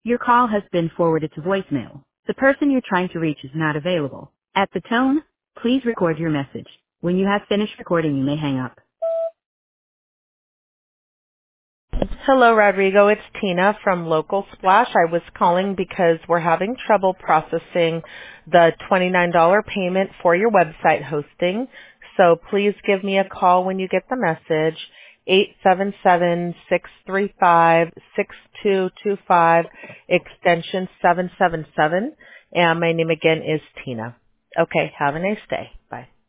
Your call has been forwarded to voicemail. The person you're trying to reach is not available. At the tone, please record your message. When you have finished recording, you may hang up. Hello, Rodrigo. It's Tina from Local Splash. I was calling because we're having trouble processing the $29 payment for your website hosting. So please give me a call when you get the message, 877-635-6225, extension 777. And my name again is Tina. Okay, have a nice day. Bye.